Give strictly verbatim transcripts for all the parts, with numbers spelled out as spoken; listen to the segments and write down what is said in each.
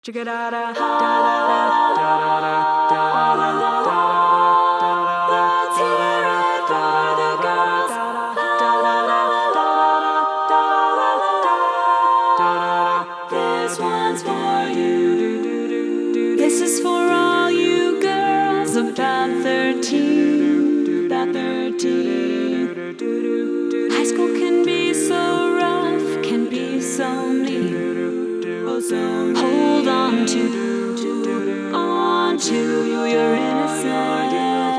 Let's hear it for the girls. This one's for you. This is for all you girls about thirteen, about thirteen. High school can be so rough, can be so mean. Hold on to, on to your innocence.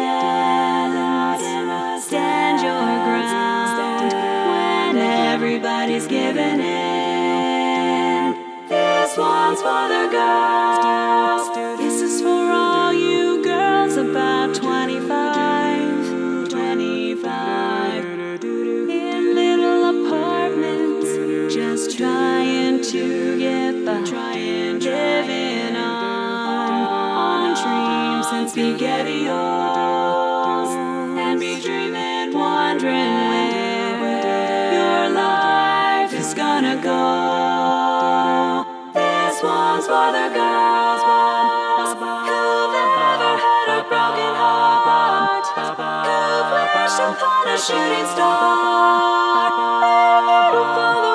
Stand your ground when everybody's giving in. This one's for the girls. This is for all you girls about twenty-five, twenty-five. In little apartments, just trying to get by, living on, on dreams and spaghettios, and be dreaming, wondering where your life is gonna go. This one's for the girls who've ever had a broken heart, who've wished upon a shooting star, who follow